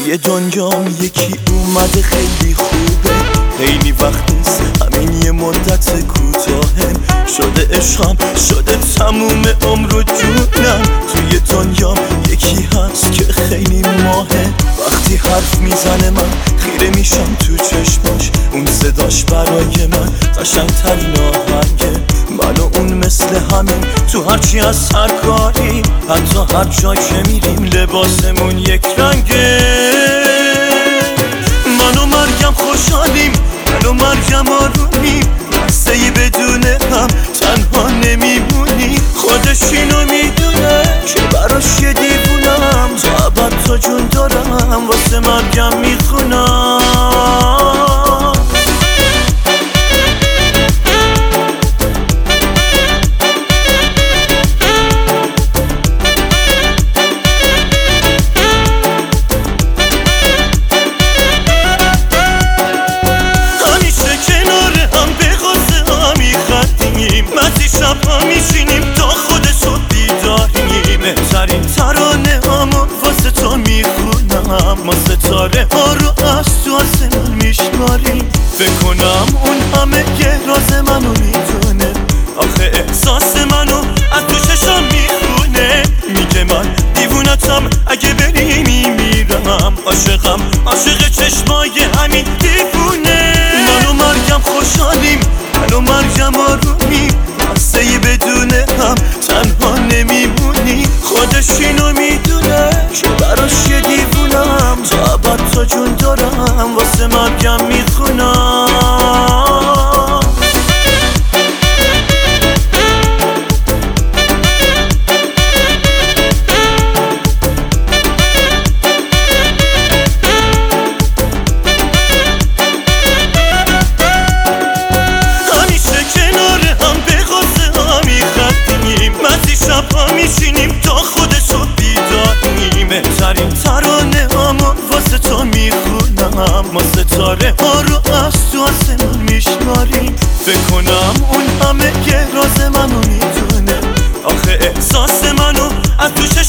توی دنیام یکی اومده خیلی خوبه، خیلی وقت نیست، همین یه مدت کوتاهه، شده عشقم، شده تموم عمر و جونم. توی دنیام یکی هست که خیلی ماهه، وقتی حرف میزنه من خیره میشم تو چشماش، اون صداش برای من قشنگ‌ترین آهنگه. من و اون مثل همین تو هرچی از هر کاری، حتی هر جا که میریم لباسمون یک رنگه. من و مریم خوشحالیم، من و مریم آرومیم، لحظه‌ای بدون هم تنها نمیمونیم. خودش اینو میدونه که براش یه دیوونم، تا ابد تا جون دارم واسه مریم میخونم. شبها میشینیم تا خود صبح بیداریم، بهترین ترانه هامون واسه تو میخونم. ما ستاره ها رو از تو آسمون میشماریم، فکر کنم اون همه که راز منو میدونه، آخه احساس منو از تو چشم میخونه. میگه من دیوونتم، اگه بری میمیرم، عاشقم، عاشق چشمای همین دیوونه. من و مریم خوشحالیم، من و مریم آرومیم، لحظه‌ای بدون هم تنها نمیمونی. خودش اینو میدونه که براش یه دیوونم، تا ابد تا جون دارم واسه مریم میخونم. شبها میشینیم تا خود صبح بیداریم، بهترین ترانه هامون واسه تو میخونم. ما ستاره ها رو از تو آسمون میشماریم، فکر کنم اون همه که راز منو میدونه، آخه احساس منو از تو